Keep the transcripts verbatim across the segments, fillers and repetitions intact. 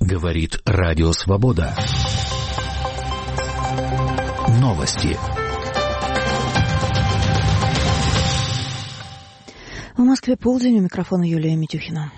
Говорит Радио Свобода. Новости. В Москве полдень, у микрофона Юлия Митюхина.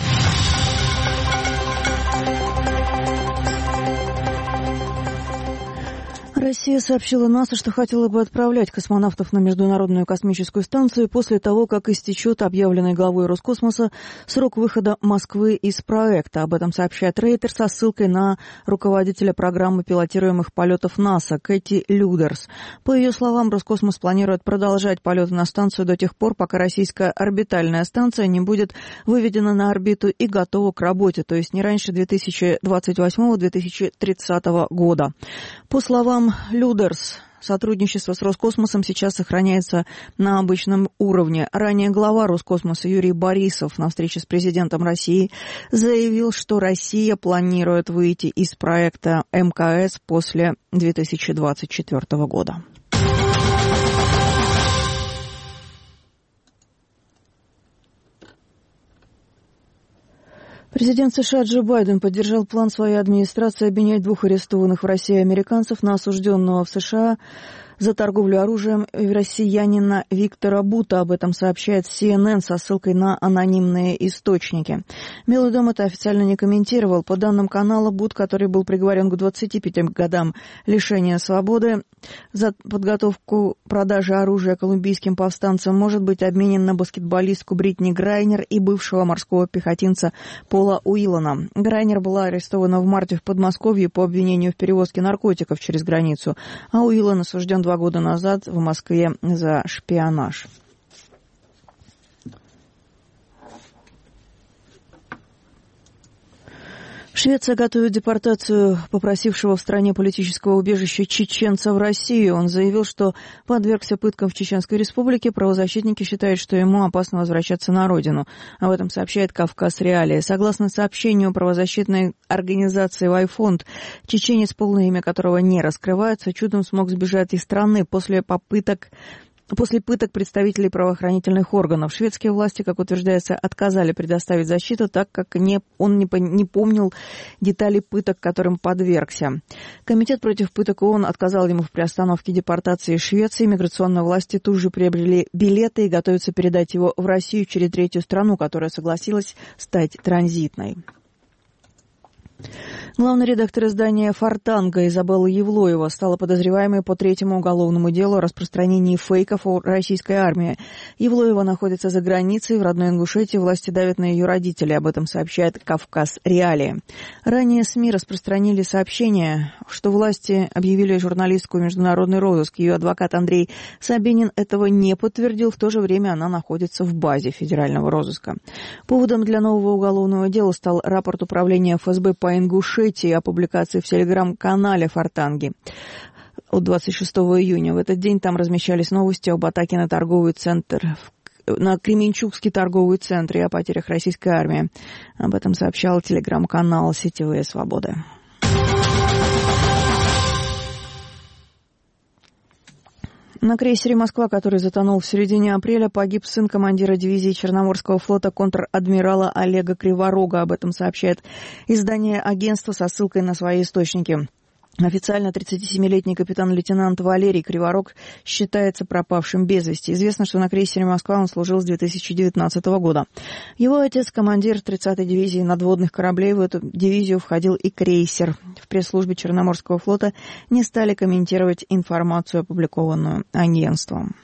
Россия сообщила НАСА, что хотела бы отправлять космонавтов на Международную космическую станцию после того, как истечет объявленный главой Роскосмоса срок выхода Москвы из проекта. Об этом сообщает Рейтер со ссылкой на руководителя программы пилотируемых полетов НАСА Кэти Людерс. По ее словам, Роскосмос планирует продолжать полеты на станцию до тех пор, пока российская орбитальная станция не будет выведена на орбиту и готова к работе, то есть не раньше две тысячи двадцать восьмого — две тысячи тридцатого года. По словам Людерс, сотрудничество с Роскосмосом сейчас сохраняется на обычном уровне. Ранее глава Роскосмоса Юрий Борисов на встрече с президентом России заявил, что Россия планирует выйти из проекта эм ка эс после две тысячи двадцать четвёртого года. Президент США Джо Байден поддержал план своей администрации обменять двух арестованных в России американцев на осужденного в США за торговлю оружием россиянина Виктора Бута. Об этом сообщает си эн эн со ссылкой на анонимные источники. Белый дом это официально не комментировал. По данным канала, Бут, который был приговорен к двадцати пяти годам лишения свободы за подготовку продажи оружия колумбийским повстанцам, может быть обменен на баскетболистку Бритни Грайнер и бывшего морского пехотинца Пола Уиллана. Грайнер была арестована в марте в Подмосковье по обвинению в перевозке наркотиков через границу, а Уиллан осужден два года назад в Москве за шпионаж. Швеция готовит депортацию попросившего в стране политического убежища чеченца в Россию. Он заявил, что подвергся пыткам в Чеченской Республике. Правозащитники считают, что ему опасно возвращаться на родину. Об этом сообщает «Кавказ Реалии». Согласно сообщению правозащитной организации «Вайфонд», чеченец, полное имя которого не раскрывается, чудом смог сбежать из страны после попыток После пыток представителей правоохранительных органов. Шведские власти, как утверждается, отказали предоставить защиту, так как не, он не, не помнил деталей пыток, которым подвергся. Комитет против пыток ООН отказал ему в приостановке депортации из Швеции. Миграционные власти тут же приобрели билеты и готовятся передать его в Россию через третью страну, которая согласилась стать транзитной. Главный редактор издания «Фортанга» Изабелла Евлоева стала подозреваемой по третьему уголовному делу о распространении фейков о российской армии. Евлоева находится за границей, в родной Ингушетии. Власти давят на ее родителей. Об этом сообщает «Кавказ Реалии». Ранее СМИ распространили сообщение, что власти объявили журналистку в международный розыск. Ее адвокат Андрей Сабинин этого не подтвердил. В то же время она находится в базе федерального розыска. Поводом для нового уголовного дела стал рапорт управления эф эс бэ по Ингушетии о публикации в телеграм-канале «Фортанги» от двадцать шестого июня. В этот день там размещались новости об атаке на торговый центр, на Кременчугский торговый центр и о потерях российской армии. Об этом сообщал телеграм-канал «Сетевые свободы». На крейсере «Москва», который затонул в середине апреля, погиб сын командира дивизии Черноморского флота контр-адмирала Олега Криворога. Об этом сообщает издание агентства со ссылкой на свои источники. Официально тридцатисемилетний капитан-лейтенант Валерий Криворог считается пропавшим без вести. Известно, что на крейсере «Москва» он служил с две тысячи девятнадцатого года. Его отец, командир тридцатой дивизии надводных кораблей, в эту дивизию входил и крейсер. В пресс-службе Черноморского флота не стали комментировать информацию, опубликованную агентством.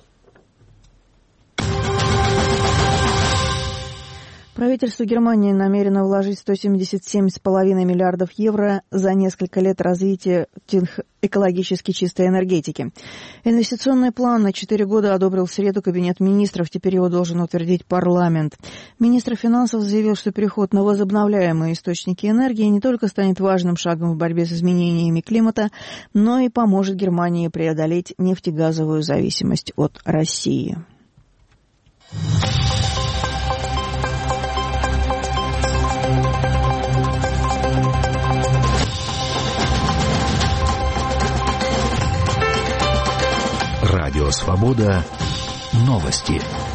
Правительство Германии намерено вложить сто семьдесят семь целых пять десятых миллиардов евро за несколько лет развития экологически чистой энергетики. Инвестиционный план на четыре года одобрил в среду Кабинет министров, теперь его должен утвердить парламент. Министр финансов заявил, что переход на возобновляемые источники энергии не только станет важным шагом в борьбе с изменениями климата, но и поможет Германии преодолеть нефтегазовую зависимость от России. Радио Свобода. Новости.